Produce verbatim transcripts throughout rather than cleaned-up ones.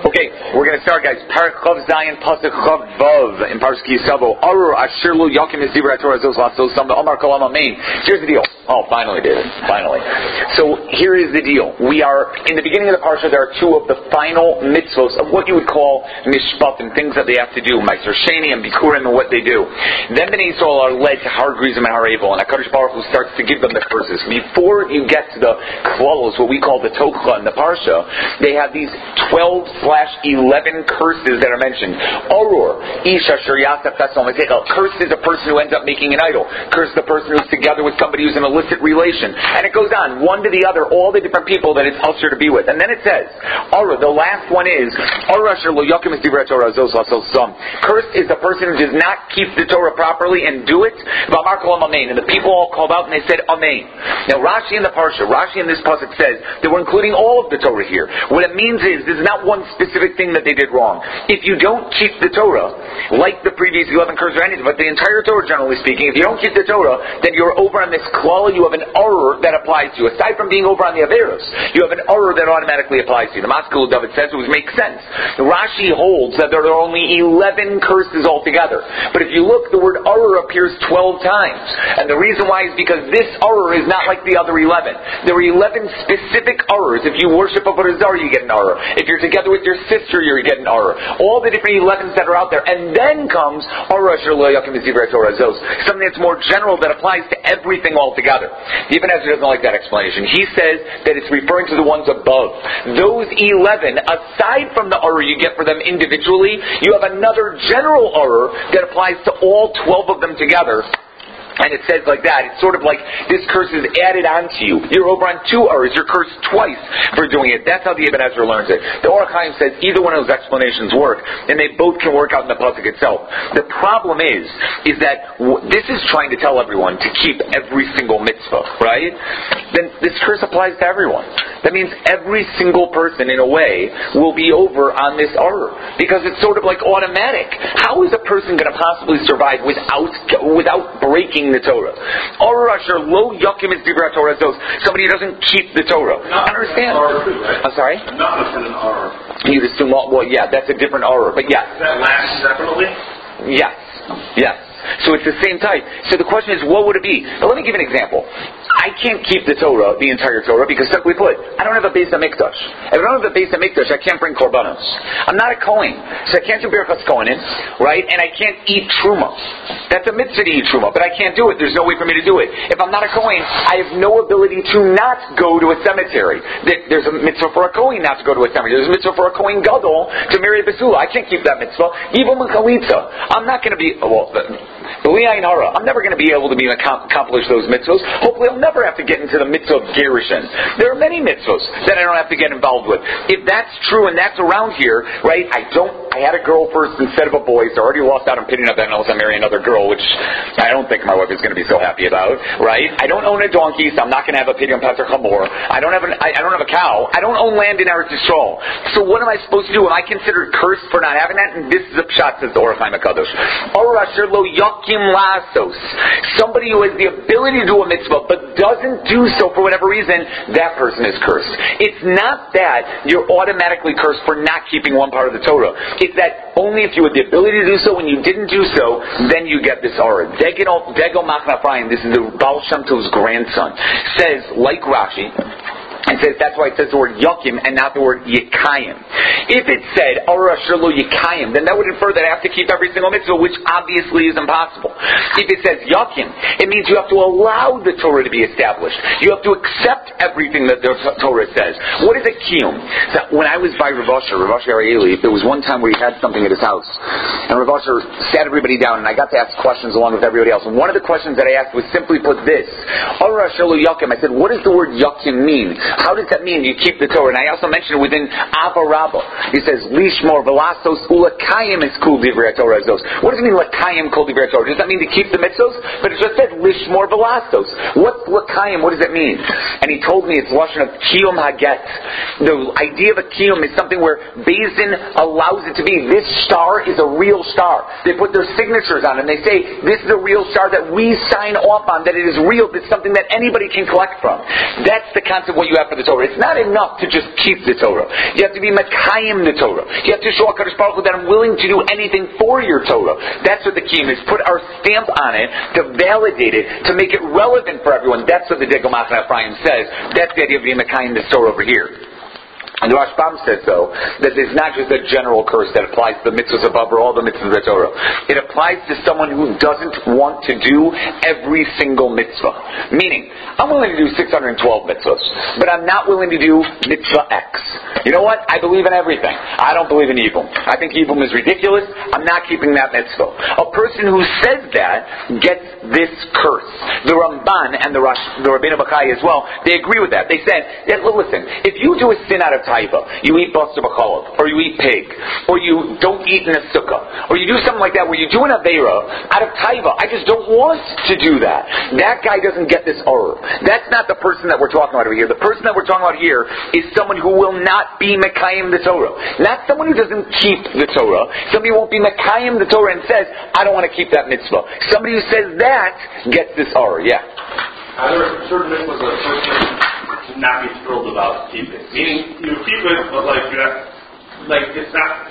Okay, we're going to start, guys. Parak Chav Zayin Pasuk Chav Vav in Parshas Ki Yisavo. Arur Asher Lo Yakim Yisibra Torah Zos Lasos Sam Omar Kolam Amein. Here's the deal. Oh, finally, David. Finally. So here is the deal. We are in the beginning of the parsha. There are two of the final mitzvos of what you would call mishpat and things that they have to do, Meiser Sheni and Bikurim and what they do. Then Bnei Yisrael are led to Har Grizim and Har Evel, and HaKadosh Baruch Hu starts to give them the curses. Before you get to the klalos, what we call the Tokla in the parsha, they have these twelve slash eleven curses that are mentioned. Arur, Isha Shir Yasef Tasom. Curse is a person who ends up making an idol. Curse the person who's together with somebody who's in an illicit relation. And it goes on, one to the other, all the different people that it's usher to be with. And then it says, Arur, the last one is, Arur Asher Lo Yakim Yisibra Torah Zos Lasos Sam. Curse is the person who does not keep the Torah properly and do it. V'amar Kolam Amein. And the people all called out and they said, Amein. Now Rashi in the parsha, Rashi in this pasuk says that we're including all of the Torah here. What it means is, this is not one specific thing that they did wrong. If you don't keep the Torah, like the previous eleven curses or anything, but the entire Torah generally speaking, if you don't keep the Torah, then you're over on this klala, you have an arur that applies to you. Aside from being over on the Averos, you have an arur that automatically applies to you. The Maskil David says it would make sense. Rashi holds that there are only eleven curses altogether. But if you look, the word arur appears twelve times. And the reason why is because this arur is not like the other eleven. There are eleven specific arurs. If you worship a Barazar, you get an arur. If you're together with your sister, you're getting arur. All the different elevens that are out there. And then comes arur Asher Lo Yakim Yisibra Torah Zos. Something that's more general that applies to everything altogether. Ibn Ezra doesn't like that explanation. He says that it's referring to the ones above. Those eleven, aside from the arur you get for them individually, you have another general arur that applies to all twelve of them together. And it says like that. It's sort of like this curse is added onto you. You're over on two arurs. You're cursed twice for doing it. That's how the Ibn Ezra learns it. The Or HaChaim says either one of those explanations work, and they both can work out in the pasuk itself. The problem is, is that w- this is trying to tell everyone to keep every single mitzvah, right? Then this curse applies to everyone. That means every single person, in a way, will be over on this arur because it's sort of like automatic. How is a person going to possibly survive without without breaking the Torah? Arur Asher Lo Yakim Yisibra Torah Zos. Somebody who doesn't keep the Torah. Not Understand? Too, right? I'm sorry? Not an arur. You'd assume, well, well, yeah, that's a different arur, but yeah. That lasts separately? Yes. Yes. So it's the same type. So the question is, what would it be? Now let me give an example. I can't keep the Torah, the entire Torah, because simply put, I don't have a Beis HaMikdash. If I don't have a Beis HaMikdash, I can't bring korbanos. I'm not a Kohen, so I can't do Birchas Kohanim, right? And I can't eat Truma. That's a mitzvah to eat Truma, but I can't do it. There's no way for me to do it. If I'm not a Kohen, I have no ability to not go to a cemetery. There's a mitzvah for a Kohen not to go to a cemetery. There's a mitzvah for a Kohen Gadol to marry a Basula. I can't keep that mitzvah. Even with Chalitza. I'm not going to be, well, I'm never going to be able to be accomplish those mitzvahs. Hopefully I'll never have to get into the mitzvah of Gerushin. There are many mitzvahs that I don't have to get involved with. If that's true and that's around here, right, I don't, I had a girl first instead of a boy, so I already lost out on pitting up that unless I marry another girl, which I don't think my wife is going to be so happy about, right? I don't own a donkey, so I'm not going to have a pitting on Pastor Chamor. I don't have an, I, I don't have a cow. I don't own land in Eretz Yisrael. So what am I supposed to do? Am I considered cursed for not having that? And this is a pshat, says the Or HaChaim HaKadosh. Arur Asher Lo Yakim Lasos. Somebody who has the ability to do a mitzvah but doesn't do so for whatever reason, that person is cursed. It's not that you're automatically cursed for not keeping one part of the Torah. It's that only if you had the ability to do so, when you didn't do so, then you get this arur. Degel Machna Ephraim, this is the Baal Shem Tov's grandson, says, like Rashi, and says that's why it says the word Yakim and not the word Yekayim. If it said Arur Asher Lo Yekayim, then that would infer that I have to keep every single mitzvah, which obviously is impossible. If it says Yakim, it means you have to allow the Torah to be established. You have to accept everything that the Torah says. What is a kiyum? So when I was by Rav Asher, Rav Asher Arieli, there was one time where he had something at his house, and Rav Asher sat everybody down, and I got to ask questions along with everybody else. And one of the questions that I asked was simply put this: Arur Asher Lo Yakim. I said, what does the word Yakim mean? How does that mean you keep the Torah? And I also mentioned it within Ava Rabbah. He says, Lishmor Velasos Ulakayim is Kul Divrei Torah Zos. What does it mean, Lakayim Kul Divrei Torah? Does that mean to keep the mitzvos? But it just said, Lishmor Velasos. What's Lakayim? What does that mean? And he told me it's Lashon of Kiyum Haget. The idea of a Kiyum is something where Beis Din allows it to be. This star is a real star. They put their signatures on it, and they say, this is a real star that we sign off on, that it is real, it's something that anybody can collect from. That's the concept of what you have for the Torah. It's not enough to just keep the Torah. You have to be Makayim mekayim the Torah. You have to show HaKadosh Baruch Hu that I'm willing to do anything for your Torah. That's what the kiyum is. Put our stamp on it to validate it, to make it relevant for everyone. That's what the Degel Machane Ephraim says. That's the idea of being mekayim the Torah over here. And the Rashbam says, though, that it's not just a general curse that applies to the mitzvahs above or all the mitzvahs of the Torah. It applies to someone who doesn't want to do every single mitzvah. Meaning, I'm willing to do six hundred twelve mitzvahs, but I'm not willing to do mitzvah X. You know what? I believe in everything. I don't believe in evil. I think evil is ridiculous. I'm not keeping that mitzvah. A person who says that gets this curse. The Ramban and the, Rash, the Rabbeinu Bachai as well, they agree with that. They said, that, listen, if you do a sin out of taiva, you eat basar b'chalav, or you eat pig, or you don't eat in a sukkah, or you do something like that where you do an aveira out of taiva, I just don't want to do that. That guy doesn't get this order. That's not the person that we're talking about over here. The person that we're talking about here is someone who will not be mekayim the Torah. Not someone who doesn't keep the Torah. Somebody who won't be mekayim the Torah and says, I don't want to keep that mitzvah. Somebody who says that gets this order. Yeah. Are there certain mitzvahs that a person not be thrilled about keeping? Meaning, you keep it, but like, you're not, like, it's not...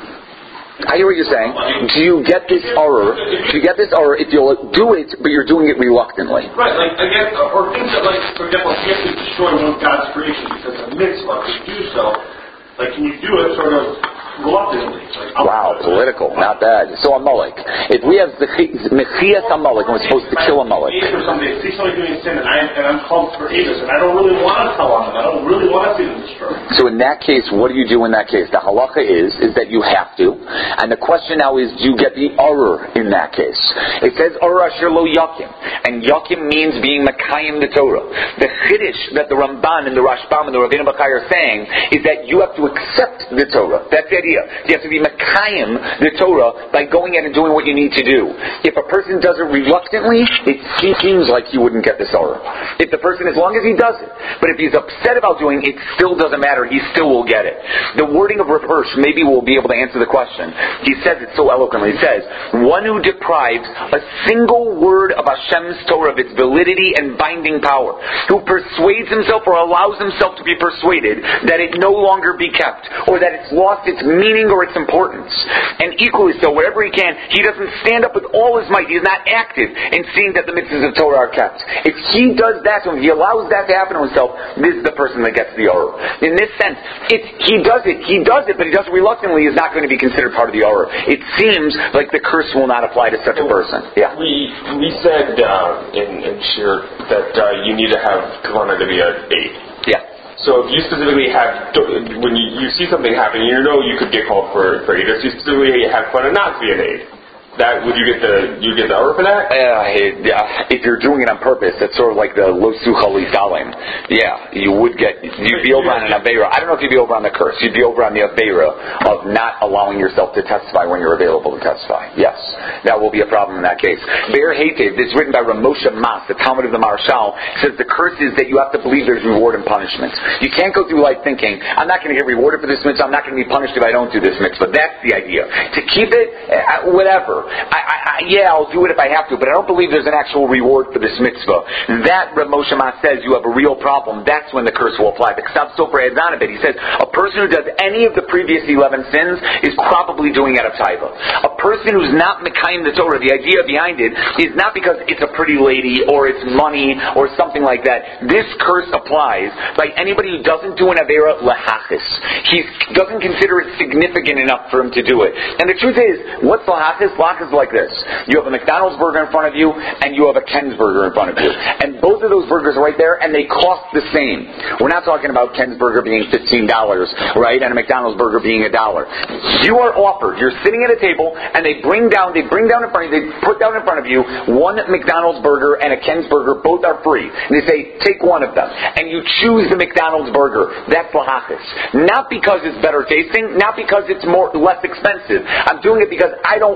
I hear what you're saying. Do you get this error? Do you get this error if you'll do it, but you're doing it reluctantly? Right, like, I guess, or things that, like, for example, if you have to destroy one of God's creations because of mitzvah to do so, like, can you do it sort of reluctantly? Like, wow, political, not bad. So Amalek. If we have the Mechias Amalek, and we're supposed to kill Amalek. Or somebody, see somebody doing sin, and, I, and I'm called for Avis, and I don't really want to tell on them. I don't really want to see them destroyed. So in that case, what do you do in that case? The halacha is, is that you have to. And the question now is, do you get the error in that case? It says, Arur Asher Lo Yakim. And Yakim means being Mekayim the Torah. The Chiddush that the Ramban and the Rashbam and the Rabbeinu Bachai are saying is that you have to accept the Torah. That's the idea. You have to be Mekayim the Torah by going in and doing what you need to do. If a person does it reluctantly, it seems like he wouldn't get this error. If the person, as long as he does it, but if he's upset about doing it, it still doesn't matter. He still will get it. The wording of Rav Hirsch maybe will be able to answer the question. He says it so eloquently. He says, one who deprives a single word of Hashem's Torah of its validity and binding power, who persuades himself or allows himself to be persuaded that it no longer be kept, or that it's lost its meaning or its importance. And equally so, wherever he can, he doesn't stand up with all his might. He is not active in seeing that the mitzvahs of Torah are kept. If he does that to him, he allows that to happen to himself, this is the person that gets the error. In this sense, it's, he does it, he does it, but he does it reluctantly, is not going to be considered part of the error. It seems like the curse will not apply to such a person. Yeah. We we said uh, in, in Shir that uh, you need to have kavanah to be an aid. Yeah. So if you specifically have, when you, you see something happen, you know you could get called for, for aid. If you specifically have kavanah not to be an aid, that would you get the you get the error for that? Uh, if you're doing it on purpose, that's sort of like the lo suchali salim. Yeah, you would get you'd be over on an aveira. I don't know if you'd be over on the curse. You'd be over on the aveira of not allowing yourself to testify when you're available to testify. Yes, that will be a problem in that case. Be'er Heitev, this is written by Ramosha Mas, the Talmud of the Marshal, says the curse is that you have to believe there's reward and punishment. You can't go through life thinking, I'm not going to get rewarded for this mitzvah. I'm not going to be punished if I don't do this mitzvah. That's the idea. To keep it, uh, whatever. I, I, I, yeah, I'll do it if I have to, but I don't believe there's an actual reward for this mitzvah. That, Rav Moshe Mas says, you have a real problem. That's when the curse will apply. The Ksav Sofer adds on a bit. He says, a person who does any of the previous eleven sins is probably doing it out of taiva. A person who's not mekayim the Torah, the idea behind it is not because it's a pretty lady or it's money or something like that. This curse applies by anybody who doesn't do an avera lahachis. He doesn't consider it significant enough for him to do it. And the truth is, what's lahachis? Lahachis is like this. You have a McDonald's burger in front of you and you have a Ken's burger in front of you. And both of those burgers are right there and they cost the same. We're not talking about Ken's burger being fifteen dollars, right? And a McDonald's burger being a dollar. You are offered, you're sitting at a table and they bring down, they bring down in front of you, they put down in front of you one McDonald's burger and a Ken's burger, both are free. And they say, take one of them. And you choose the McDonald's burger. That's lahachis. Not because it's better tasting, not because it's more less expensive. I'm doing it because I don't want the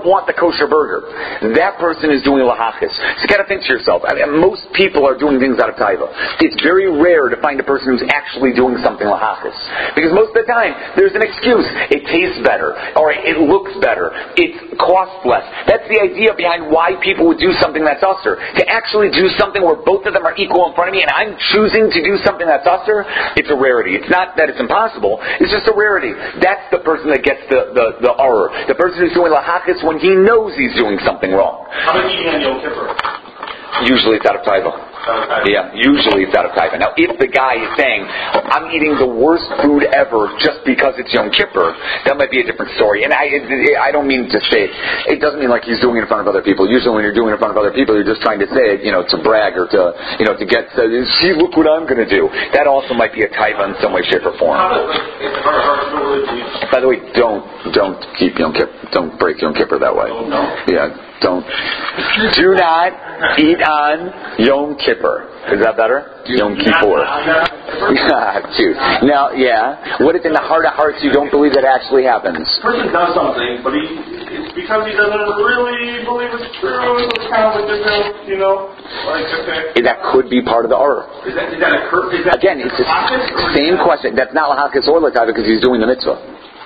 kosher burger. That person is doing lahachis. So you got to think to yourself. I mean, most people are doing things out of taiva. It's very rare to find a person who's actually doing something lahachis, because most of the time there's an excuse. It tastes better, or it looks better. It costs less. That's the idea behind why people would do something that's usher. To actually do something where both of them are equal in front of me, and I'm choosing to do something that's usher, it's a rarity. It's not that it's impossible. It's just a rarity. That's the person that gets the the, the error. The person who's doing lahachis when he knows he's doing something wrong. How about eating on Yom Kippur? Usually it's out of taiva. Yeah, usually it's out of taiva. Now, if the guy is saying, I'm eating the worst food ever just because it's Yom Kippur, that might be a different story. And I I don't mean to say, it doesn't mean like he's doing it in front of other people. Usually when you're doing it in front of other people, you're just trying to say it, you know, to brag or to, you know, to get, to, see, look what I'm going to do. That also might be a taiva in some way, shape, or form. By the way, don't, don't keep Yom Kippur, don't break Yom Kippur that way. Yeah, don't. Do not eat on Yom Kippur. Is that better? Yom Kippur. Dude. Now, yeah. What if in the heart of hearts you don't believe that actually happens? The person does something, but he it's because he doesn't really believe it's true. It's kind of a different, you know, like, okay. That could be part of the error. Is that, is that a cur- is that Again, it's the same question. That's not lahachis or l'taiva because he's doing the mitzvah.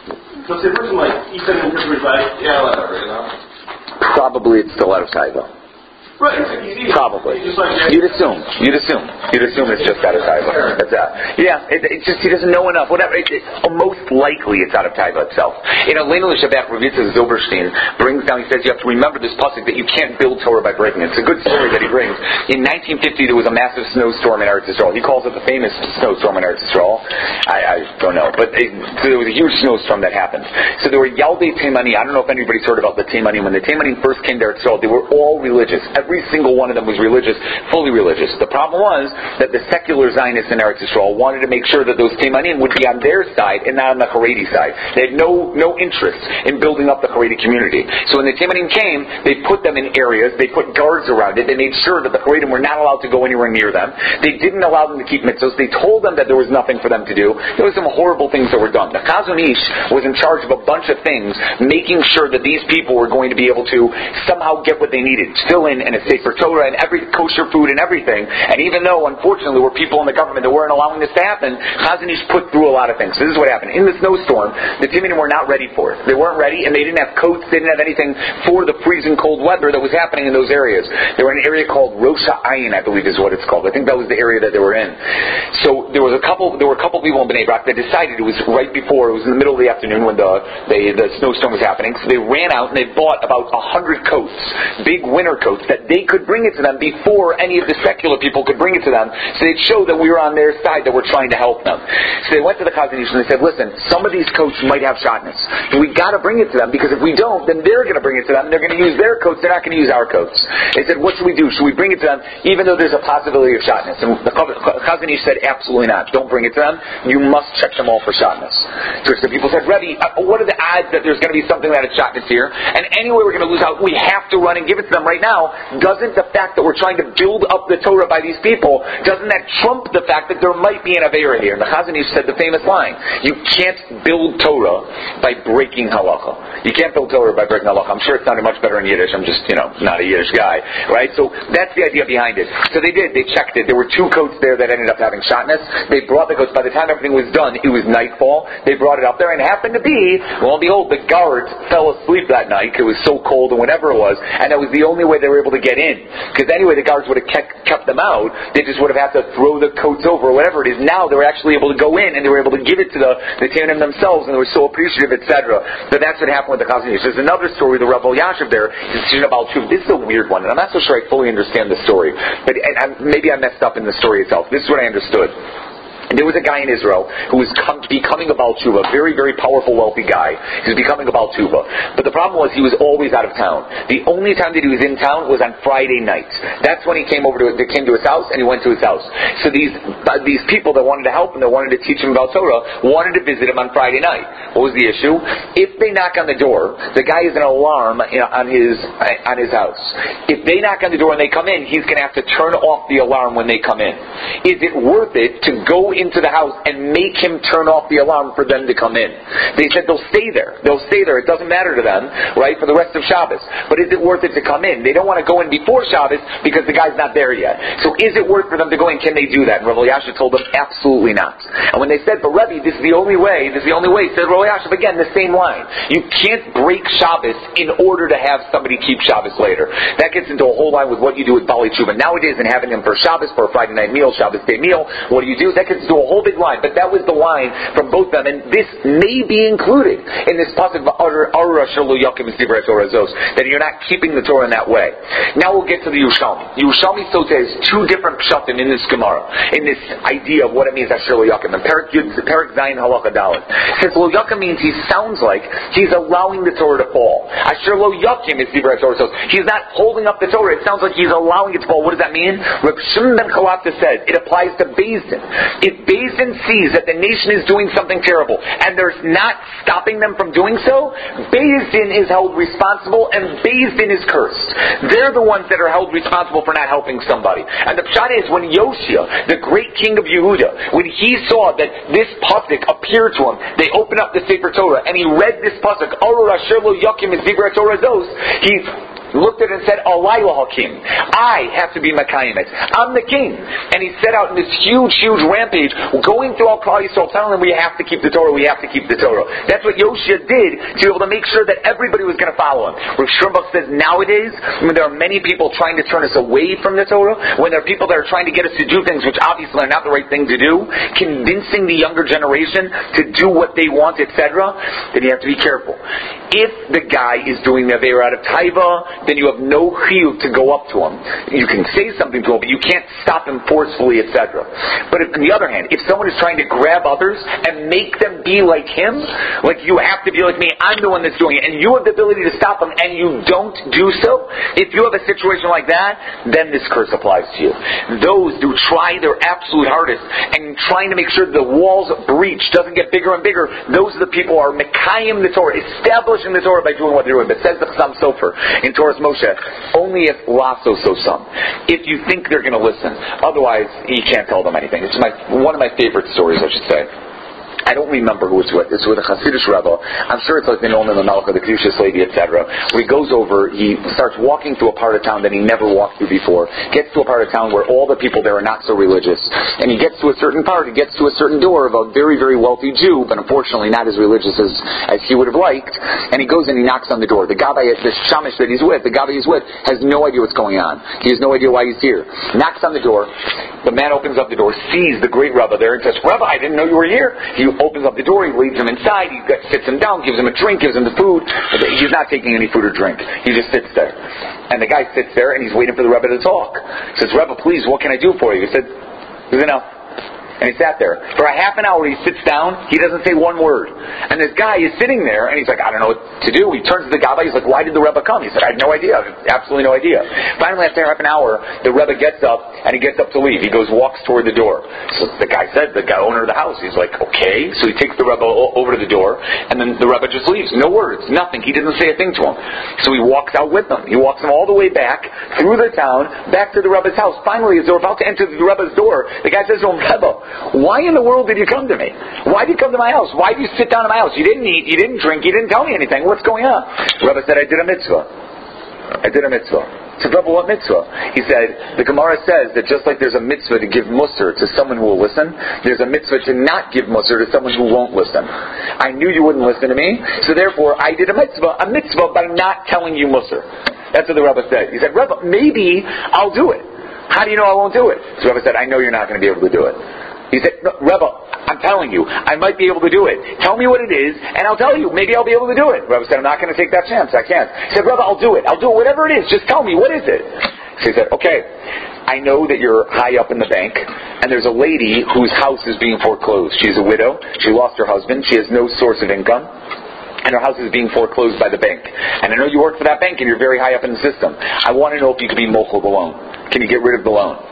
So if the person like eats it and is like, yeah, whatever, you know. Probably it's still out of taiva. Right. Probably. Like, You'd assume. You'd assume. You'd assume it's just out of taiva. That's that. Yeah. It, it's just he doesn't know enough. Whatever. It, it, most likely it's out of taiva itself. In Aleinu L'Shabbat, Ravitza Zilberstein brings down. He says you have to remember this pasuk that you can't build Torah by breaking it. It's a good story that he brings. In nineteen fifty, there was a massive snowstorm in Eretz Yisrael. He calls it the famous snowstorm in Eretz Yisrael. I, I don't know, but it, so there was a huge snowstorm that happened. So there were Yaldei Teimani. I don't know if anybody's heard about the Teimani. When the Teimani first came to Eretz Yisrael, they were all religious. Every single one of them was religious, fully religious. The problem was that the secular Zionists in Eretz Yisrael wanted to make sure that those Teimanim would be on their side and not on the Haredi side. They had no no interest in building up the Haredi community. So when the Teimanim came, they put them in areas, they put guards around it, they made sure that the Haredim were not allowed to go anywhere near them. They didn't allow them to keep mitzvahs. They told them that there was nothing for them to do. There were some horrible things that were done. The Chazon Ish was in charge of a bunch of things, making sure that these people were going to be able to somehow get what they needed. Fill in and a Sefer Torah and every kosher food and everything. And even though, unfortunately, there were people in the government that weren't allowing this to happen, Chazon Ish put through a lot of things. So this is what happened. In the snowstorm, the Teimanim were not ready for it. They weren't ready, and they didn't have coats, they didn't have anything for the freezing cold weather that was happening in those areas. They were in an area called Rosh Ha'ayin, I believe is what it's called. I think that was the area that they were in. So there was a couple, there were a couple people in Bnei Brak that decided, it was right before, it was in the middle of the afternoon when the, they, the snowstorm was happening, so they ran out and they bought about a hundred coats, big winter coats, that they could bring it to them before any of the secular people could bring it to them, so they'd show that we were on their side, that we're trying to help them. So they went to the Chazon Ish and they said, listen, some of these coats might have shotness. We got to bring it to them, because if we don't, then they're going to bring it to them, and they're going to use their coats, they're not going to use our coats. They said, what should we do? Should we bring it to them, even though there's a possibility of shotness? And the Chazon Ish said, absolutely not. Don't bring it to them. You must check them all for shotness. So the people said, Rebbe, what are the odds that there's going to be something that is shotness here? And anyway, we're going to lose out. We have to run and give it to them right now. Doesn't the fact that we're trying to build up the Torah by these people, doesn't that trump the fact that there might be an Aveira here? And the Chazon Ish said the famous line, you can't build Torah by breaking halacha. You can't build Torah by breaking halacha. I'm sure it sounded much better in Yiddish. I'm just, you know, not a Yiddish guy. Right? So that's the idea behind it. So they did. They checked it. There were two coats there that ended up having shotness. They brought the coats. By the time everything was done, it was nightfall. They brought it up there, and it happened to be, well and behold, the guards fell asleep that night. It was so cold and whatever it was, and that was the only way they were able to get in. Because anyway, the guards would have kept, kept them out. They just would have had to throw the coats over or whatever it is. Now they were actually able to go in, and they were able to give it to the, the Teimanim themselves, and they were so appreciative, et cetera. So that's what happened with the Chazon Ish. There's another story, the Rav Elyashiv there, is about Tshuva. This is a weird one, and I'm not so sure I fully understand the story. But and, and maybe I messed up in the story itself. This is what I understood. There was a guy in Israel who was come, becoming a Baal Tshuva, very, very powerful, wealthy guy. He was becoming a Baal Tshuva. But the problem was he was always out of town. The only time that he was in town was on Friday nights. That's when he came over to, they came to his house, and he went to his house. So these uh, these people that wanted to help him, that wanted to teach him about Torah, wanted to visit him on Friday night. What was the issue? If they knock on the door, the guy has an alarm you know, on his uh, on his house. If they knock on the door and they come in, he's going to have to turn off the alarm when they come in. Is it worth it to go in into the house and make him turn off the alarm for them to come in. They said they'll stay there. They'll stay there. It doesn't matter to them, right, for the rest of Shabbos. But is it worth it to come in? They don't want to go in before Shabbos because the guy's not there yet. So is it worth for them to go in? Can they do that? And Rav Elyashiv told them, absolutely not. And when they said, but Rebbe, this is the only way, this is the only way, said Rav Elyashiv, again, the same line. You can't break Shabbos in order to have somebody keep Shabbos later. That gets into a whole line with what you do with Bali Tshuva nowadays and having them for Shabbos, for a Friday night meal, Shabbos day meal. What do you do? That gets into a whole big line. But that was the line from both of them. And this may be included in this pasuk that you're not keeping the Torah in that way. Now we'll get to the Yerushalmi. Yerushalmi Sotah has two different pshatim in this Gemara, in this idea of what it means Asher Lo Yakim. And Perik Zayin Halacha Dalet says Lo Yakim means he sounds like he's allowing the Torah to fall. Asher Lo Yakim is Dibra Torah. So he's not holding up the Torah. It sounds like he's allowing it to fall. What does that mean? Reb Shimon ben Chalafta says it applies to Beis Din. If Beis Din sees that the nation is doing something terrible and there's not stopping them from doing so, Beis Din is held responsible and Beis Din is cursed. They're the ones that are held responsible for not helping somebody. And the pshat is when Yoshia, the great king of Yehuda, when he saw that this pasuk appeared to him, they opened up the Sefer Torah and he read this pasuk, Orur Asher Lo Yakim is Dibra Torah Dos, he looked at it and said, Alayla Hakim. I have to be Makayim it. I'm the king. And he set out in this huge, huge rampage, going through all Klal Yisrael, telling them we have to keep the Torah, we have to keep the Torah. That's what Yoshia did to be able to make sure that everybody was going to follow him. Rav Shrimbach says nowadays, when there are many people trying to turn us away from the Torah, when there are people that are trying to get us to do things which obviously are not the right thing to do, convincing the younger generation to do what they want, et cetera, then you have to be careful. If the guy is doing the Aveira out of Taiva, then you have no chiyuv to go up to him. You can say something to him, but you can't stop him forcefully, et cetera. But if, on the other hand, if someone is trying to grab others and make them be like him, like you have to be like me, I'm the one that's doing it, and you have the ability to stop him, and you don't do so, if you have a situation like that, then this curse applies to you. Those who try their absolute hardest and trying to make sure the walls breach doesn't get bigger and bigger, those are the people who are mekayim the Torah, establishing the Torah by doing what they're doing. But says the Chassam Sofer in Torah's Moshe, only if lasso so some. If you think they're going to listen. Otherwise, you can't tell them anything. It's my one of my favorite stories, I should say. I don't remember who it's with. It's with a Hasidic Rebbe. I'm sure it's like the Noam the Melech, the Kedushas lady, et cetera. Where he goes over, he starts walking through a part of town that he never walked through before. Gets to a part of town where all the people there are not so religious. And he gets to a certain part, he gets to a certain door of a very, very wealthy Jew, but unfortunately not as religious as, as he would have liked. And he goes and he knocks on the door. The Gabbai, the Shamish that he's with, the Gabbai he's with, has no idea what's going on. He has no idea why he's here. Knocks on the door. The man opens up the door, sees the great Rebbe there, and says, Rebbe, I didn't know you were here. He opens up the door, he leads him inside, he sits him down, gives him a drink, gives him the food. He's not taking any food or drink. He just sits there. And the guy sits there and he's waiting for the Rebbe to talk. He says, Rebbe, please, what can I do for you? He said, he said, no. And he sat there. For a half an hour he sits down, he doesn't say one word. And this guy is sitting there, and he's like, I don't know what to do. He turns to the Gabbai, he's like, why did the Rebbe come? He said, I have no idea. I have absolutely no idea. Finally, after half an hour, the Rebbe gets up, and he gets up to leave. He goes, walks toward the door. So the guy said, the guy, owner of the house, he's like, okay. So he takes the Rebbe over to the door, and then the Rebbe just leaves. No words, nothing. He didn't say a thing to him. So he walks out with them. He walks them all the way back, through the town, back to the Rebbe's house. Finally, as they're about to enter the Rebbe's door, the guy says to him, Rebbe, why in the world did you come to me? Why did you come to my house? Why did you sit down in my house? You didn't eat, you didn't drink, you didn't tell me anything. What's going on? The Rebbe said, I did a mitzvah. I did a mitzvah. So, Rebbe, what mitzvah? He said, the Gemara says that just like there's a mitzvah to give musar to someone who will listen, there's a mitzvah to not give musar to someone who won't listen. I knew you wouldn't listen to me, so therefore I did a mitzvah, a mitzvah by not telling you musar. That's what the Rebbe said. He said, Rebbe, maybe I'll do it. How do you know I won't do it? So the Rebbe said, I know you're not going to be able to do it. He said, no, Rebbe, I'm telling you, I might be able to do it. Tell me what it is, and I'll tell you. Maybe I'll be able to do it. Rebbe said, I'm not going to take that chance. I can't. He said, Rebbe, I'll do it. I'll do it. Whatever it is, just tell me. What is it? So he said, okay, I know that you're high up in the bank, and there's a lady whose house is being foreclosed. She's a widow. She lost her husband. She has no source of income. And her house is being foreclosed by the bank. And I know you work for that bank, and you're very high up in the system. I want to know if you could be mochel the loan. Can you get rid of the loan?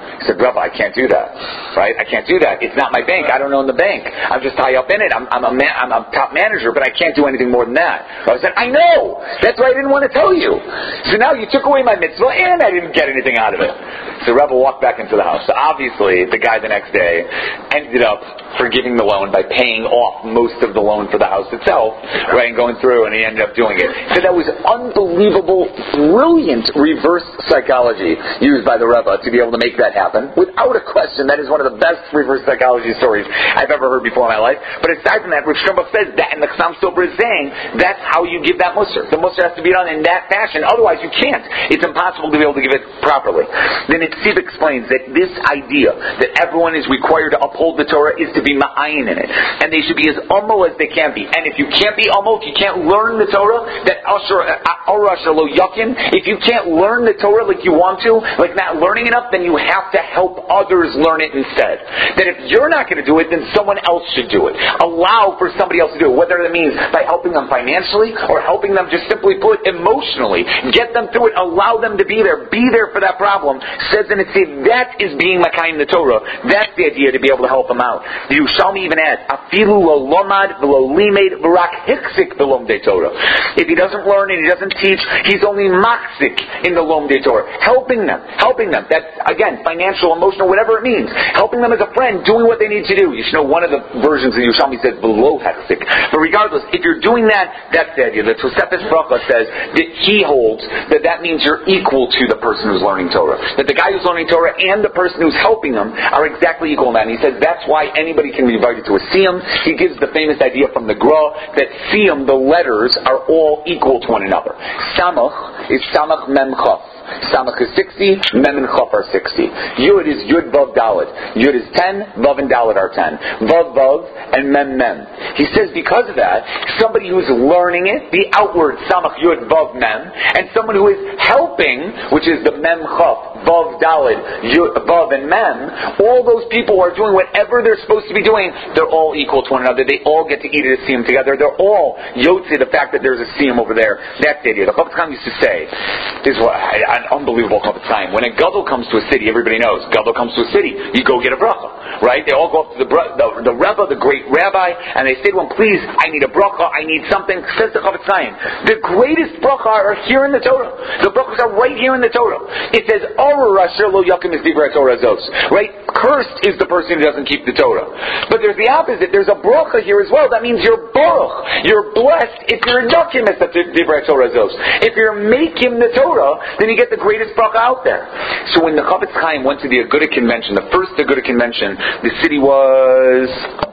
He said, Rabbi, I can't do that. Right? I can't do that. It's not my bank. I don't own the bank. I'm just high up in it. I'm, I'm, a, man, I'm a top manager, but I can't do anything more than that. I said, I know. That's why I didn't want to tell you. So now you took away my mitzvah, and I didn't get anything out of it. So Rebbe walked back into the house. So obviously, the guy the next day ended up forgiving the loan by paying off most of the loan for the house itself, right, and going through, and he ended up doing it. So that was unbelievable, brilliant reverse psychology used by the Rebbe to be able to make that happen. Without a question, that is one of the best reverse psychology stories I've ever heard before in my life. But aside from that, Rav Sternbuch says that, and the Chassam Sofer is saying that's how you give that musar. The musar has to be done in that fashion. Otherwise, you can't. It's impossible to be able to give it properly. Then it Siv explains that this idea that everyone is required to uphold the Torah is to be ma'ayin in it, and they should be as ummo as they can be. And if you can't be ummo, if you can't learn the Torah, that asher asher lo yakin, if you can't learn the Torah like you want to, like not learning enough, then you have to help others learn it instead. That if you're not going to do it, then someone else should do it. Allow for somebody else to do it, whether that means by helping them financially or helping them just simply put emotionally. Get them through it. Allow them to be there. Be there for that problem. Says in it, that is being makayim the Torah. That's the idea, to be able to help them out. The Yerushalmi even adds, afilu lo lomad v'lo limed v'rak hiksik v'lomdei Torah. If he doesn't learn and he doesn't teach, he's only maksik in the lomdei Torah. Helping them. Helping them. That's, again, financial, emotional, whatever it means. Helping them as a friend, doing what they need to do. You should know one of the versions of Yerushalmi says v'lo hiksik. But regardless, if you're doing that, that's the idea. The Tosefes Bracha says that he holds that that means you're equal to the person who's learning Torah. That the guy who's learning Torah and the person who's helping them are exactly equal in that. And he says that's why anybody can be invited to a siyum. He gives the famous idea from the Gra that siyum, the letters, are all equal to one another. Samach is Samach Mem Chaf. Samach is sixty, Mem and Chaf are sixty. Yud is Yud Vav Dalet. Yud is ten, Vav and Dalet are ten. Vav Vav and Mem Mem. He says because of that, somebody who's learning it, the outward Samach Yud Vav Mem, and someone who is helping, which is the Mem Chaf, Vav Dalet, Yud, Vav and Mem, all those people are doing whatever they're supposed to be doing. They're all equal to one another. They all get to eat at a siyum together. They're all yotze the fact that there's a siyum over there. That's the idea. The Chofetz Chaim used to say, this is what I, an unbelievable Chofetz Chaim. When a gadol comes to a city, everybody knows, gadol comes to a city, you go get a bracha, right? They all go up to the the, the Rebbe, the great rabbi, and they say to him, please, I need a bracha, I need something. Says the Chofetz Chaim, the greatest bracha are here in the Torah. The brachas are right here in the Torah. It says, Aru Rasher lo yakim es divrei Torah zos. Right? Cursed is the person who doesn't keep the Torah. But there's the opposite. There's a bracha here as well. That means you're baruch. You're blessed if you're yakim es divrei Torah zos. If you're making the Torah, then you get the greatest bracha out there. So when the Chofetz Chaim went to the Aguda convention, the first Aguda convention, the city was...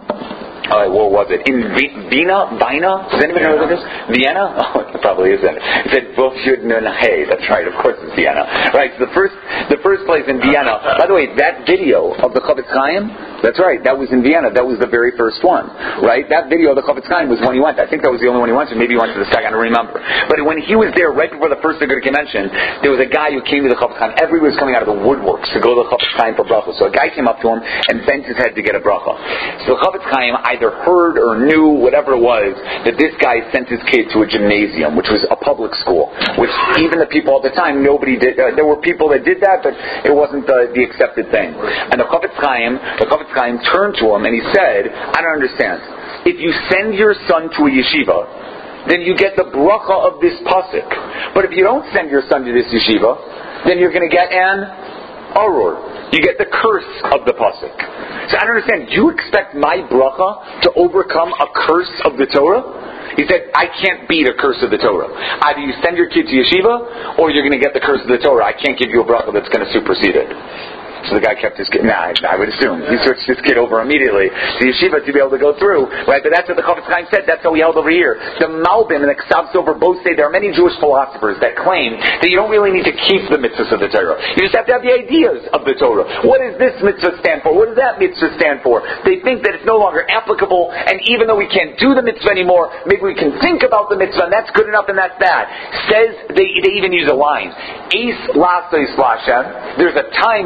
Uh, where was it? In v- Vienna? Vienna? Does anybody know what it is? Vienna? Oh, it probably isn't. It said Hey. That's right. Of course it's Vienna. Right. So the first, the first place in Vienna. By the way, that video of the Chofetz Chaim, that's right. That was in Vienna. That was the very first one. Right. That video of the Chofetz Chaim was when he went. I think that was the only one he went to. Maybe he went to the second. I don't remember. But when he was there, right before the first Aguda convention, there was a guy who came to the Chofetz Chaim. Everybody was coming out of the woodworks to go to the Chofetz Chaim for bracha. So a guy came up to him and bent his head to get a bracha. So the Chofetz Chaim either heard or knew, whatever it was, that this guy sent his kid to a gymnasium, which was a public school, which even the people at the time, nobody did. Uh, there were people that did that, but it wasn't the, the accepted thing. And the Chofetz Chaim, the Chofetz Chaim turned to him and he said, I don't understand. If you send your son to a yeshiva, then you get the bracha of this pasuk. But if you don't send your son to this yeshiva, then you're going to get an arur. You get the curse of the pasuk. So I don't understand. Do you expect my bracha to overcome a curse of the Torah? He said, I can't beat a curse of the Torah. Either you send your kid to yeshiva, or you're going to get the curse of the Torah. I can't give you a bracha that's going to supersede it. So the guy kept his kid. Nah, I would assume he switched his kid over immediately to yeshiva to be able to go through. Right, but that's what the Chofetz Chaim said. That's how he held over here. The Malbim and the Ksav Sofer both say there are many Jewish philosophers that claim that you don't really need to keep the mitzvahs of the Torah. You just have to have the ideas of the Torah. What does this mitzvah stand for? What does that mitzvah stand for? They think that it's no longer applicable, and even though we can't do the mitzvah anymore, maybe we can think about the mitzvah, and that's good enough, and that's bad. Says they they even use a line. Eis lasois lashem. There's a time to do things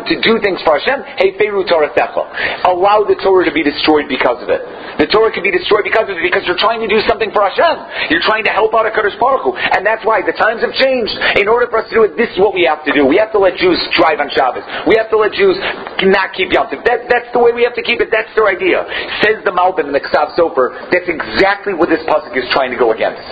things for Hashem, hey, Feru Toratecha. Allow the Torah to be destroyed because of it. The Torah can be destroyed because of it, because you're trying to do something for Hashem. You're trying to help out HaKadosh Baruch Hu. And that's why the times have changed. In order for us to do it, this is what we have to do. We have to let Jews drive on Shabbos. We have to let Jews not keep Yom Tov. That, that's the way we have to keep it. That's their idea. Says the Malbim in the Ksav Sofer, that's exactly what this pasuk is trying to go against.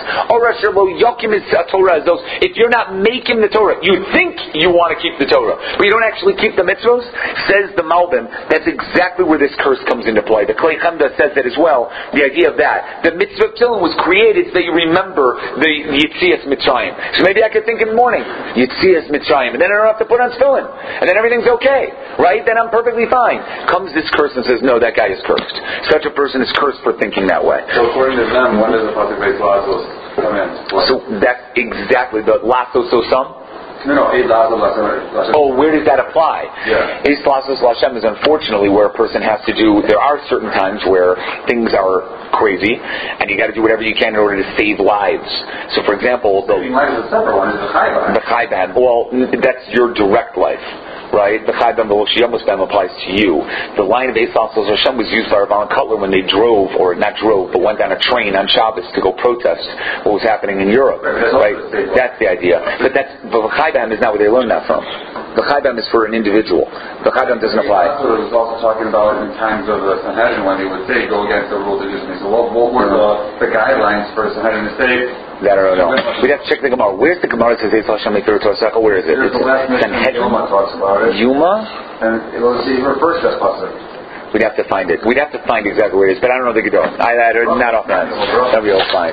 If you're not making the Torah, you think you want to keep the Torah, but you don't actually keep the mitzvos, says the Malbim, that's exactly where this curse comes into play. The Klei Chemda says that as well, the idea of that. The mitzvah of Tefillin was created so that you remember the Yitzias Mitzrayim. So maybe I could think in the morning, Yitzias Mitzrayim, and then I don't have to put on Tefillin, and then everything's okay, right? Then I'm perfectly fine. Comes this curse and says, no, that guy is cursed. Such a person is cursed for thinking that way. So according to them, when does the pasuk base lasos come in? What? So that's exactly the lasso so some. No, no, eight lasos, lasos. Oh, where does that apply? Yeah. Eis lasos lashem is unfortunately where a person has to do. There are certain times where things are crazy, and you got to do whatever you can in order to save lives. So, for example, the saving lives is a separate one. Is the chayban. The chayban. Well, that's your direct life. Right? The Chayban B'Loshiyamusbam applies to you. The line of Eis Lasos Hashem was used by Rav Cutler when they drove, or not drove, but went on a train on Shabbos to go protest what was happening in Europe. Right? That's the idea. But that's but the Chayban is not where they learned that from. The Chayban is for an individual. The Chayban doesn't apply. That's what it was also talking about in times of the Sanhedrin when they would say, go against the rules of Israel. So what, what were the, the guidelines for Sanhedrin to say? That I don't know. We'd have to check the Gemara. Where's the Gemara that says Eis Hashem Mefiru Torah? Where is it? There's the last mission Yuma talks about it. Yuma? And it was, he refers to that pasuk. We'd have to find it. We'd have to find exactly where it is, but I don't know the Gedor. I, I, not offhand. That'll be all fine.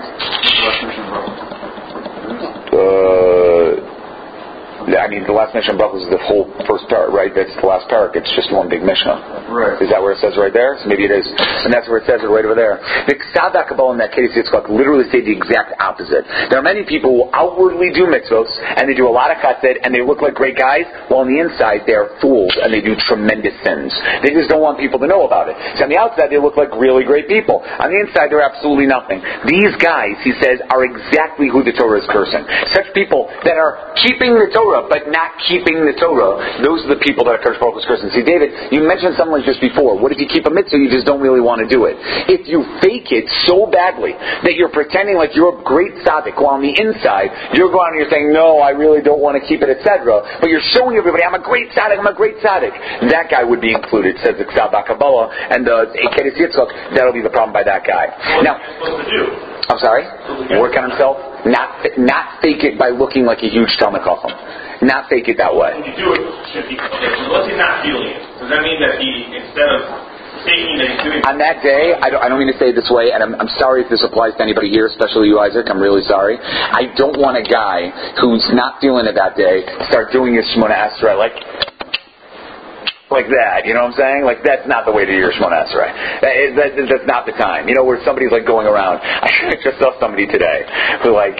Uh... I mean, the last Mishnah Brachos is the whole first parak, right? That's the last parak. It's just one big Mishnah. Right. Is that where it says right there? So maybe it is. And that's where it says it right over there. The Ksav HaKabbalah and that Keres Yitzchak literally say the exact opposite. There are many people who outwardly do mitzvos, and they do a lot of chesed, and they look like great guys, while on the inside they are fools, and they do tremendous sins. They just don't want people to know about it. So on the outside they look like really great people. On the inside they're absolutely nothing. These guys, he says, are exactly who the Torah is cursing. Such people that are keeping the Torah, but not keeping the Torah, those are the people that are Kadosh Baruch Hu's cursing. See, David, you mentioned something like this before. What if you keep a mitzvah, you just don't really want to do it? If you fake it so badly that you're pretending like you're a great tzaddik, while on the inside, you're going and you're saying, no, I really don't want to keep it, et cetera, but you're showing everybody, I'm a great tzaddik, I'm a great tzaddik. That guy would be included, says the Ksav HaKabbalah, and the Keres Yitzchak, that'll be the problem by that guy. Now, I'm sorry? Work on himself? Not not fake it by looking like a huge Talmud Chacham. Not fake it that way. When you do it, should he, okay, so let's say not feeling it. Does that mean that he, instead of faking that he's doing it? On that day, I don't, I don't mean to say it this way, and I'm, I'm sorry if this applies to anybody here, especially you, Isaac, I'm really sorry. I don't want a guy who's not feeling it that day start doing his Shemona Esrei, like... like that, you know what I'm saying? Like, that's not the way to do your Shemona Esrei. That, that, that's not the time. You know, where somebody's like going around. I just saw somebody today who like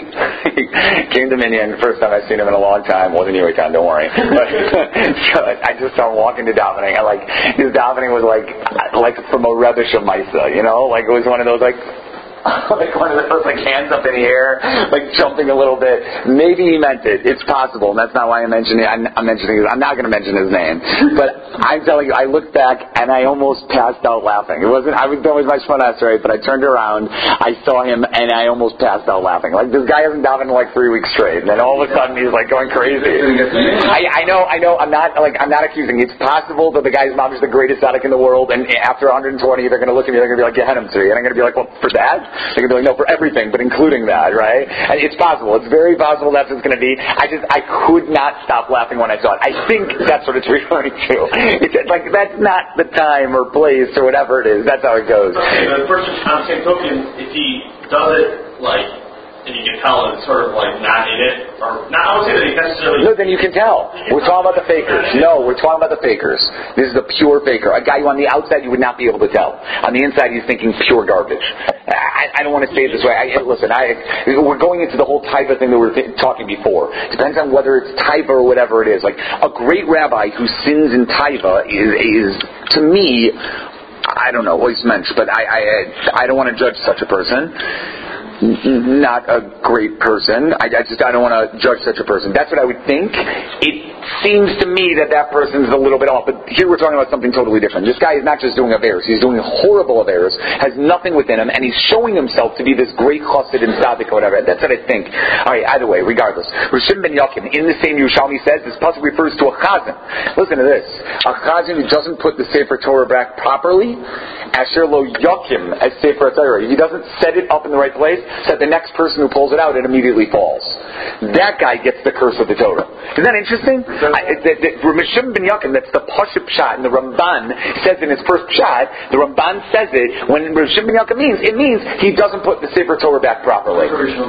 came to Minyan. First time I've seen him in a long time. Wasn't your time, don't worry. But so I just saw him walking to davening. I like his davening was like like from a Rebbe Shemaisa, you know, like it was one of those like. like one of those, like hands up in the air, like jumping a little bit. Maybe he meant it. It's possible, and that's not why I'm mentioning it. I'm, I'm mentioning. I'm not going to mention his name, but I'm telling you, I looked back and I almost passed out laughing. It wasn't. I was done with my Shemona Esrei, but I turned around, I saw him, and I almost passed out laughing. Like this guy hasn't davened in like three weeks straight, and then all of a sudden he's like going crazy. I, I know. I know. I'm not like I'm not accusing. It's possible that the guy's mom is the greatest tzaddik in the world, and after one hundred twenty, they're going to look at me. They're going to be like, "Get him to," and I'm going to be like, "Well, for that." They're going to be like, no, for everything, but including that, right? And it's possible. It's very possible that's what it's going to be. I just, I could not stop laughing when I saw it. I think that's what it's referring to. It's like, that's not the time or place or whatever it is. That's how it goes. Okay, but the person, on the same token, if he does it, like, and you can tell it's sort of like not in it, or not, I would say that he necessarily... No, then you can tell. We're talking about the fakers. No, we're talking about the fakers. This is a pure faker. A guy who on the outside you would not be able to tell. On the inside he's thinking pure garbage. I, I don't want to say it this way. I, listen, I, we're going into the whole Taiva thing that we were th- talking before. Depends on whether it's Taiva or whatever it is. Like, a great rabbi who sins in Taiva is, is to me, I don't know, always mensch, but I, I, I don't want to judge such a person. Not a great person. I, I just I don't want to judge such a person. That's what I would think. It seems to me that that person's a little bit off. But here we're talking about something totally different. This guy is not just doing Averos. He's doing horrible Averos, has nothing within him, and he's showing himself to be this great chassid and tzaddik or whatever. That's what I think. All right, either way, regardless. Rishim ben Yakim, in the same Yerushalmi says, this pasuk refers to a chazan. Listen to this. A chazan who doesn't put the Sefer Torah back properly, asher lo yakim as Sefer Torah. If he doesn't set it up in the right place, so that the next person who pulls it out, it immediately falls. That guy gets the curse of the Torah. Isn't that interesting? Rishim ben Yakim, that's the Pashut Pshat, and the Ramban says in his first Pshat, the Ramban says it, when Rishim ben Yakim means, it means he doesn't put the Sefer Torah back properly.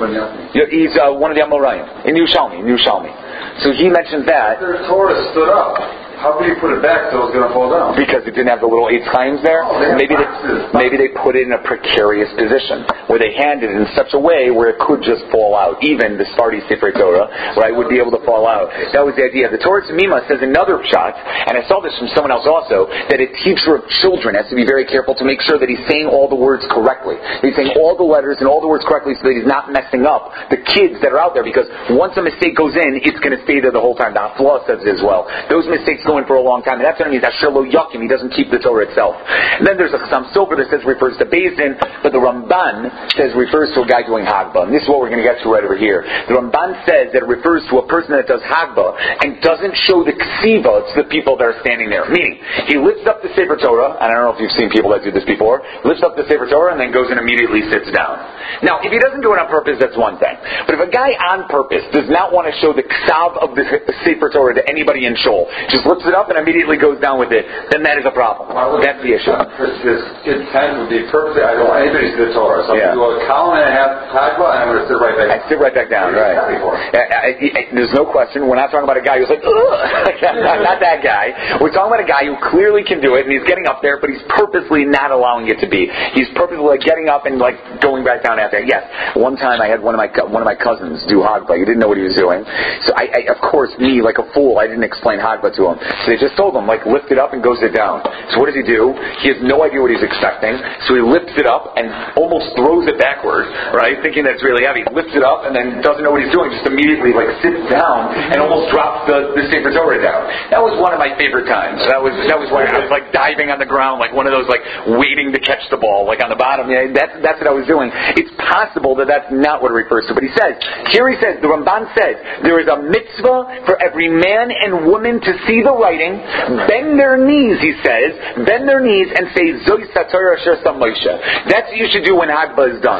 He's uh, one of the Amoraim, in Yerushalmi, in Yerushalmi. So he mentions that. Their Torah stood up. How could you put it back so it was going to fall down? Because it didn't have the little eight times there. Oh, they maybe they, boxes. maybe they put it in a precarious position where they handed it in such a way where it could just fall out. Even the Sfardi Sefer Torah, right, would be able to fall out. That was the idea. The Torah Tzimima says another pshat, and I saw this from someone else also, that a teacher of children has to be very careful to make sure that he's saying all the words correctly. He's saying all the letters and all the words correctly so that he's not messing up the kids that are out there. Because once a mistake goes in, it's going to stay there the whole time. The Haflah says it as well. Those mistakes go in for a long time. And that's what it means. Asher lo yakim. He doesn't keep the Torah itself. And then there's a Chassam Sofer that says refers to Beis Din, but the Ramban says refers to a guy doing Hagbah. And this is what we're going to get to right over here. The Ramban says that it refers to a person that does Hagbah and doesn't show the ksiva to the people that are standing there. Meaning, he lifts up the Sefer Torah, and I don't know if you've seen people that do this before, lifts up the Sefer Torah and then goes and immediately sits down. Now, if he doesn't do it on purpose, that's one thing. But if a guy on purpose does not want to show the ksav of the Sefer Torah to anybody in Shul, just lifts it up and immediately goes down with it, then that is a problem. That's the issue. His intent would be perfectly, I don't want anybody to see the Torah. So Yeah. I'm going to do a column and a half Hagba, and I'm going to sit right back. I sit right back down, right. I, I, I, there's no question. We're not talking about a guy who's like, ugh. not, not that guy. We're talking about a guy who clearly can do it, and he's getting up there, but he's purposely not allowing it to be. He's purposely like getting up and like going back down after. Yes, one time I had one of my one of my cousins do Hagba. He didn't know what he was doing, so I, I of course, me like a fool, I didn't explain Hagba to him. So they just told him like lift it up and go sit down. So what does he do? He has no idea what he's expecting, so he lifts it up and almost throws it backward, right? Thinking that it's really heavy. Lifts it up and then doesn't know what he's doing. Just immediately like sits down and almost drops the, the Sefer Torah down. That was one of my favorite times. That was that was when I was like diving on the ground, like one of those like waiting to catch the ball, like on the bottom. Yeah, that's that's what I was doing. It's possible that that's not what it refers to, but he says here he says the Ramban says there is a mitzvah for every man and woman to see the writing, bend their knees. He says bend their knees and say Zoy Satorah Asher Sam Moshe. That's what you should do when Hagba is done.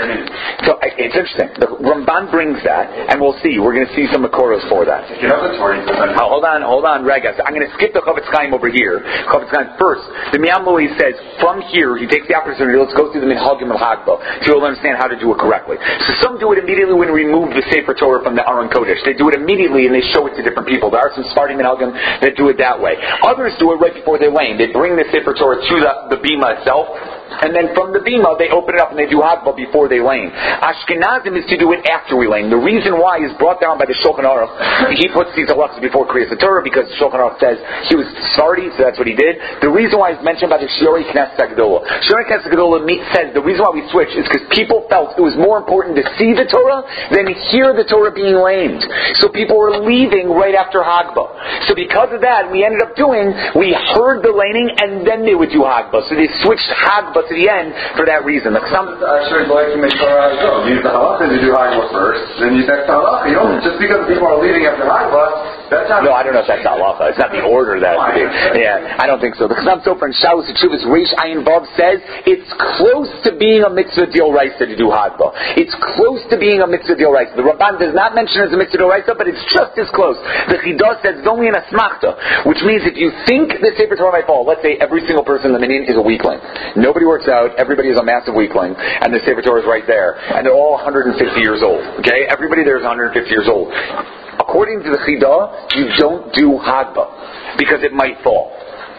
So it's interesting. The Ramban brings that, and we'll see. We're going to see some Makoros for that. Get up the Torah. Oh, hold on, hold on, Regas. I'm going to skip the Chavetz Chaim over here. Chavetz Chaim first. The Miamoli says from here he takes the opportunity. Let's go through the Minhagim of Hagba so you'll understand how to do it correctly. So some do it immediately when we remove the Sefer Torah from the Aron Kodesh. They do it immediately and they show it to different people. There are some Sfardi Minhagim that do it that way. Others do it right before they lane. They bring the Sefer Torah to the, the bima itself, and then from the bima they open it up and they do Hagba before they lane. Ashkenazim is to do it after we lane. The reason why is brought down by the Shulchan Aruch. He puts these halachas before Kriyas Torah because Shulchan Aruch says he was Sfardi, so that's what he did. The reason why it's mentioned by the Shiori Knesset Gedolah. Shiori Knesset Gedolah says the reason why we switched is because people felt it was more important to see the Torah than hear the Torah being lamed. So people were leaving right after Hagba. So because of that, we ended up doing, we heard the laning and then they would do Hagba. So they switched Hagba to the end for that reason. Like some actually like to make Torah go. You use the halachas, you do Hagba first, then you next halacha. You don't just because people are leaving after Hagba. That's not. No, I don't know if that's halacha. It's not the order that has to be. Yeah, I don't think so. The Chassam Sofer in Shalos Teshuvos Reish Ayin Vav says it's close to being a mitzvah d'oraisa to do Hagba. It's close to being a mitzvah d'oraisa. The Ramban does not mention it as a mitzvah d'oraisa, but it's just as close. The Chidah says it's only an asmachta, which means if you think the Sefer Torah might fall, let's say every single person in the minyan is a weakling. Nobody works out. Everybody is a massive weakling, and the Sefer Torah is right there, and they're all one hundred fifty years old. Okay, everybody there is one hundred fifty years old. According to the Chidah, you don't do Hagba because it might fall.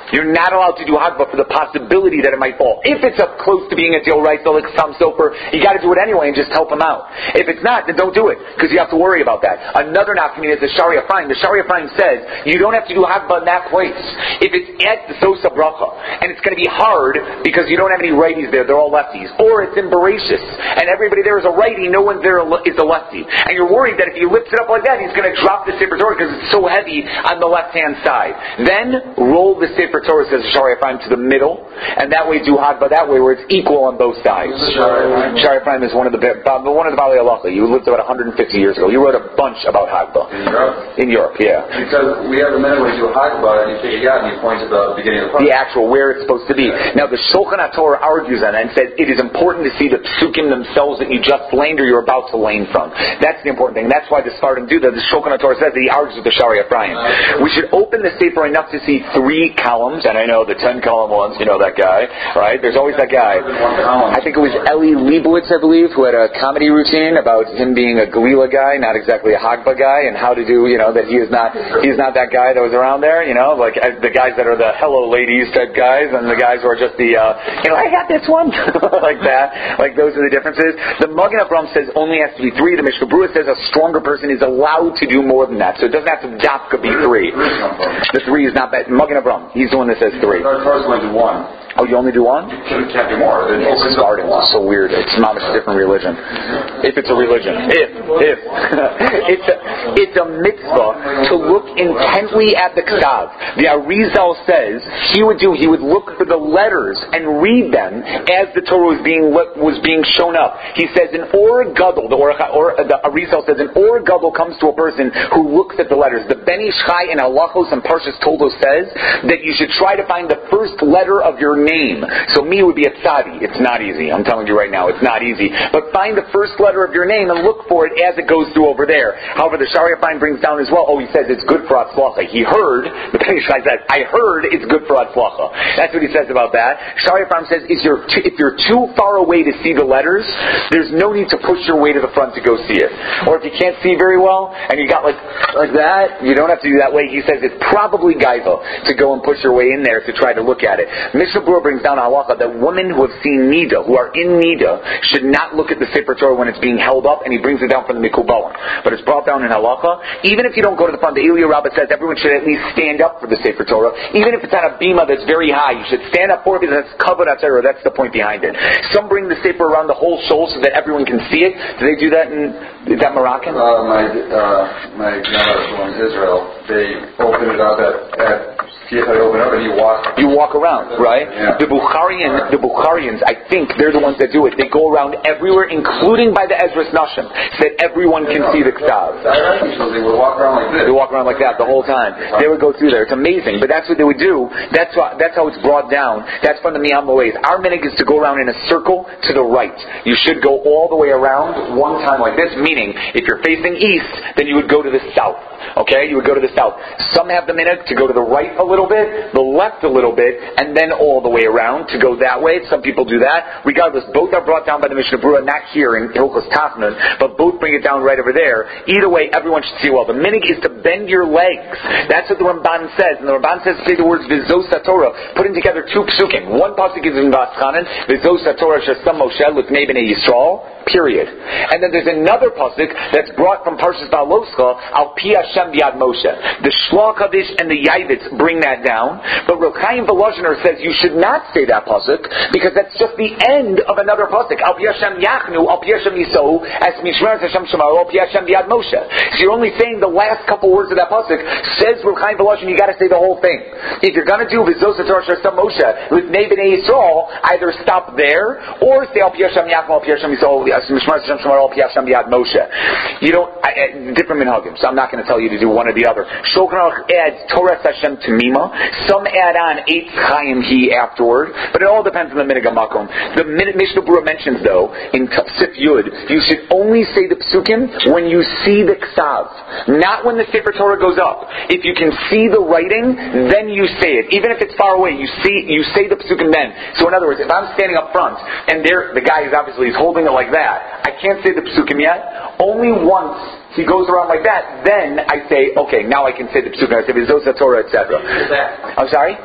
You're not allowed to do Hagbah for the possibility that it might fall. If it's up close to being a Deoraisa like Sam Sofer, you got to do it anyway and just help him out. If it's not, then don't do it, because you have to worry about that. Another nafkamina is the Shari Ephraim. The Shari Ephraim says you don't have to do Hagbah in that place. If it's at the Sosa Bracha, and it's going to be hard because you don't have any righties there, they're all lefties, or it's in Bereshis, and everybody there is a righty, no one there is a lefty, and you're worried that if he lifts it up like that, he's going to drop the Sefer Torah because it's so heavy on the left-hand side. Then roll the Sefer Torah, says Shari Ephraim, to the middle, and that way do Hagbah that way, where it's equal on both sides. Shari Ephraim is one of the one of the Bali Halacha. He lived about one hundred fifty years ago. He wrote a bunch about Hagbah. In Europe? In Europe, yeah. Because we have a minute when you do Hagbah, and you take it out, and you point to the beginning of the the actual, where it's supposed to be. Now, the Shulchan HaTorah argues on that and says it is important to see the psukim themselves that you just laned or you're about to lane from. That's the important thing. That's why the Sfardim do that. The Shulchan HaTorah says that he argues with the Shari Ephraim. We should open the Sefer enough to see three columns, and I know the ten column ones, you know that guy, right? There's always that guy. I think it was Eli Leibowitz, I believe, who had a comedy routine about him being a Galila guy, not exactly a Hagbah guy, and how to do, you know, that he is not, he's not that guy that was around there, you know, like uh, the guys that are the hello ladies type guys, and the guys who are just the, uh, you know, I got this one, like that, like those are the differences. The Magen Avraham says only has to be three. The Mishnah Berurah says a stronger person is allowed to do more than that, so it doesn't have to dafka be three. The three is not bad. Magen Avraham, he's the one that says three. The first one to one. Oh, you only do one? You can't do more. It's Spartans. It's so weird. It's not a different religion. If it's a religion. If. If. it's, a, it's a mitzvah to look intently at the Ksav. The Arizal says he would do, he would look for the letters and read them as the Torah was being was being shown up. He says an Or Gadol, the, or, or, the Arizal says an Or Gadol comes to a person who looks at the letters. The Ben Ish Chai in Halachos and Parshas Toldos says that you should try to find the first letter of your name. So me would be a tzadi. It's not easy. I'm telling you right now, it's not easy. But find the first letter of your name and look for it as it goes through over there. However, the Shari Ephraim brings down as well, oh, he says it's good for Atzlacha. He heard, the Ben Ish Chai says, I heard it's good for Atzlacha. That's what he says about that. Shari Ephraim says, if you're, too, if you're too far away to see the letters, there's no need to push your way to the front to go see it. Or if you can't see very well, and you got like like that, you don't have to do that way. He says it's probably gaiva to go and push your way in there to try to look at it. Mishnah Berurah brings down halacha that women who have seen nida, who are in nida, should not look at the Sefer Torah when it's being held up, and he brings it down from the Mikubalim. But it's brought down in halacha. Even if you don't go to the front, the Ilya Rabbah says everyone should at least stand up for the Sefer Torah. Even if it's on a bima that's very high, you should stand up for it because that's covered, et cetera. That's the point behind it. Some bring the Sefer around the whole shoal so that everyone can see it. Do they do that in, is that Moroccan? Uh, my, uh, my grandmother in Israel, they open it up at, at see if I open up and you walk. You walk around, right? Yeah. The Bukharian, the Bukharians, I think they're the ones that do it. They go around everywhere, including by the Ezras Nashim, so that everyone can see the Ksav. They would walk around like this. They walk around like that the whole time. They would go through there. It's amazing, but that's what they would do. That's why, that's how it's brought down. That's from the Miyam Lo'ez. Our minhag is to go around in a circle to the right. You should go all the way around one time like this, meaning if you're facing east, then you would go to the south. Okay? You would go to the south. Some have the minhag to go to the right a little bit, the left a little bit, and then all the way around to go that way. Some people do that. Regardless, both are brought down by the Mishnah Berurah, not here in Hilchos Tafnun, but both bring it down right over there. Either way, everyone should see well. The minhag is to bend your legs. That's what the Ramban says. And the Ramban says, say the words Vizos HaTorah, putting together two psukim. One pasuk is in Vaschanan, Vizos HaTorah Shesam Moshe L'fnei Bnei Yisrael, period. And then there's another pasuk that's brought from Parshas Va'aloscha, Al Pi Hashem Biad Moshe. The Shlach Hadish and the Yavitz bring that down, but Reb Chaim Volozhiner says you should not say that pasuk because that's just the end of another pasuk. Al Pi Hashem Yachnu, Al Pi Hashem Yisou, as Mishmeres Hashem Shemar, Al Pi Hashem Biad Moshe. So you're only saying the last couple words of that pasuk. Says Reb Chaim Volozhiner, you got to say the whole thing. If you're going to do Vizos HaTorah Shesam Moshe with Nei Bnei Yisrael, either stop there or say Al Pi Hashem Yachnu, Al Pi Hashem Yisou, as Mishmeres Hashem Shemar, Al Pi Hashem Biad Moshe. You don't I, I, different minhagim, so I'm not going to tell you to do one or the other. Shulchan Aruch adds Torah Hashem Tamima. Some add on Eitz Chaim He afterward, but it all depends on the minhag makom. The Mishnah Berurah mentions though in Sif Yud, you should only say the psukim when you see the ksav, not when the Sefer Torah goes up. If you can see the writing, then you say it. Even if it's far away, you see you say the psukim then. So in other words, if I'm standing up front and there the guy is obviously he's holding it like that, I can't say the psukim yet. Only once he goes around like that, then I say, okay, now I can say the psukim. I say V'zos Torah, et cetera. I'm sorry?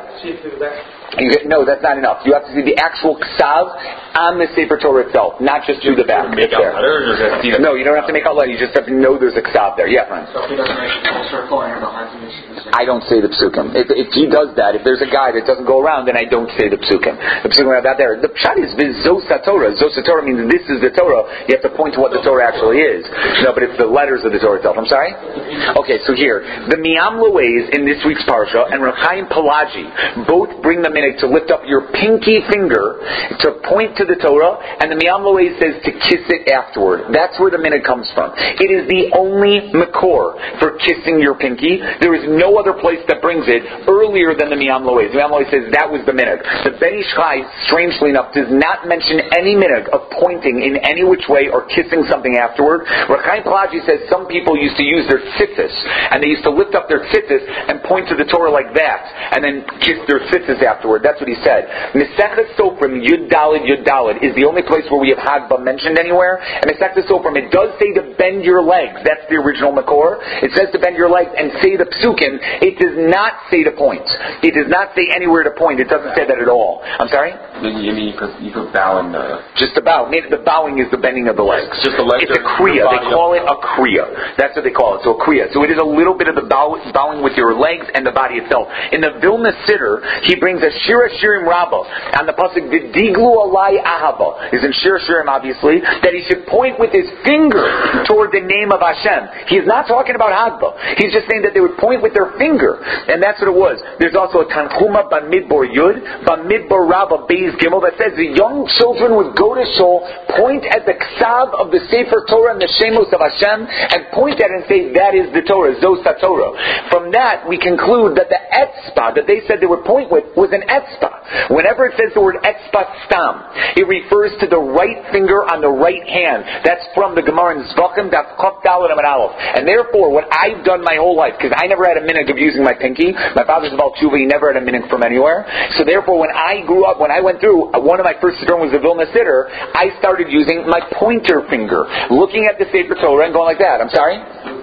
You get, no, that's not enough. You have to see the actual ksav on the Sefer Torah itself, not just through the back. Make out letters, or just see no, you don't have to make out letters. You just have to know there's a ksav there. Yeah, friend. So if he doesn't make a full circle and behind him, I don't say the psukim. If, if he does that, if there's a guy that doesn't go around, then I don't say the psukim. The psukim are that there. The pshat is V'zos Torah. Zos Torah means this is the Torah. You have to point to what the Torah actually is. No, but it's the letters of the Torah itself. I'm sorry? Okay, so here, the Miyam Loez in this week's parsha and Rav Chaim Pelagi both bring the minute to lift up your pinky finger to point to the Torah, and the Miyam Loez says to kiss it afterward. That's where the minute comes from. It is the only makor for kissing your pinky. There is no other place that brings it earlier than the Miyam Loez. The Miyam Loez says that was the minute. The Ben Ish Chai, strangely enough, does not mention any minute of pointing in any which way or kissing something afterward. Rav Chaim Pelagi says some people used to use their tzitzis, and they used to lift up their tzitzis and point to the Torah like that, and then kiss their tzitzis afterward. That's what he said. Mesechus Sofrim Yud Daled Yud Daled is the only place where we have Hagba mentioned anywhere. And Mesechus Sofrim, it does say to bend your legs. That's the original Makor. It says to bend your legs and say the psukim. It does not say to point. It does not say anywhere to point. It doesn't say that at all. I'm sorry? You mean you could, you could bow in the... Just the bow. Maybe the bowing is the bending of the legs. Just the legs. It's a kriya. They call it a kriya. That's what they call it. So a kriya. So it is a little bit of the bow, bowing with your legs and the body itself. In the Vilna Siddur, he brings a Shira Shirim Rabbah on the pasuk V'diglu alai ahava is in Shira Shirim, obviously, that he should point with his finger toward the name of Hashem. He's not talking about Hagba. He's just saying that they would point with their finger, and that's what it was. There's also a Tanchuma Bamidbar Yud, Bamidbar Rabbah Beis Gimel that says the young children would go to shul, point at the ksav of the Sefer Torah and the Shemos of Hashem, and point at it and say that is the Torah, Zos Torah. From that, we conclude that the etzba that they said they would point with was an etzba. Whenever it says the word etzba stam, it refers to the right finger on the right hand. That's from the Gemara in Zvachim, Daf Kaf Daled Amud Aleph. And therefore, what I've done my whole life, because I never had a minhag of using my pinky. My father's a Baal Tshuva, he never had a minhag from anywhere. So therefore, when I grew up, when I went through, one of my first siddur was the Vilna Siddur, I started using my pointer finger, looking at the Sefer Torah and going like that. I'm sorry?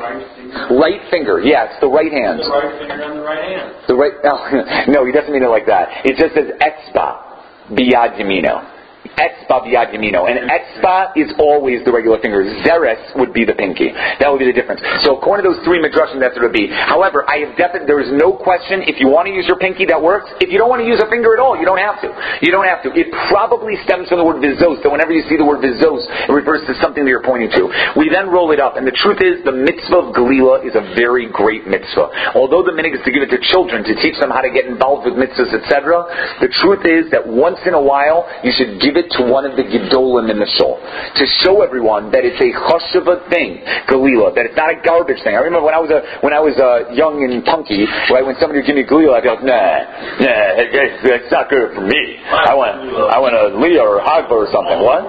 Right finger, yeah, it's the right hand. The right finger on the right hand. The right, no, no, he doesn't mean it like that. It just says etzba biyad yamino. Etzba biyad yamino. And etzba is always the regular finger. Zeres would be the pinky. That would be the difference. So according to those three midrashim, that's what it would be. However, I have definitely, there is no question, if you want to use your pinky, that works. If you don't want to use a finger at all, you don't have to. You don't have to. It probably stems from the word vizos. So whenever you see the word vizos, it refers to something that you're pointing to. We then roll it up. And the truth is, the mitzvah of Galila is a very great mitzvah. Although the minhag is to give it to children, to teach them how to get involved with mitzvahs, et cetera, the truth is that once in a while, you should give it to one of the Gedolim in the shul, to show everyone that it's a chashuva thing, Galila, that it's not a garbage thing. I remember when I was a, when I was a young and punky, right, when somebody would give me Galila, I'd be like, nah, nah, it's, it's not good for me. I want, I want a Leah or Hagba or something. What?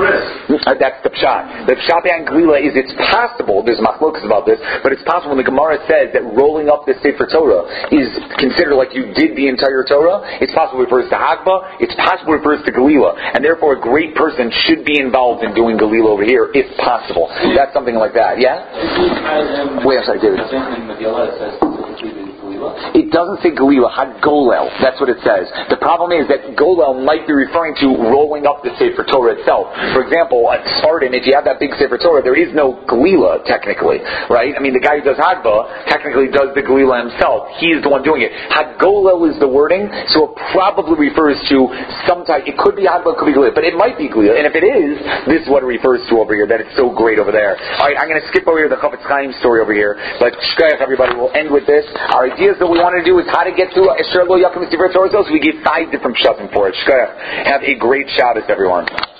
Uh, that's the pshat. The pshat behind Galila is it's possible, there's machlokas about this, but it's possible when the Gemara says that rolling up the Sefer Torah is considered like you did the entire Torah, it's possible it refers to Hagba, it's possible it refers to Galila, and therefore a great person should be involved in doing Galila over here, if possible. That's something like that, yeah? Wait, I'm sorry, David. It doesn't say Galila, Hagolel. That's what it says. The problem is that Golel might be referring to rolling up the Sefer Torah itself. For example, at Spartan, if you have that big Sefer Torah, there is no Galila, technically, right? I mean, the guy who does Hagba technically does the Galila himself. He's the one doing it. Hagolel is the wording, so it probably refers to some type. It could be Hagba, it could be Galila, but it might be Galila. And if it is, this is what it refers to over here, that it's so great over there. Alright, I'm going to skip over here the Chafetz Chaim story over here, but shkayach, everybody, we'll end with this. Our idea that we want to do is how to get to Esher Lo Yakim Sefer Torah. So we give five different pshatim for it. Shkayach. Have a great Shabbos, everyone.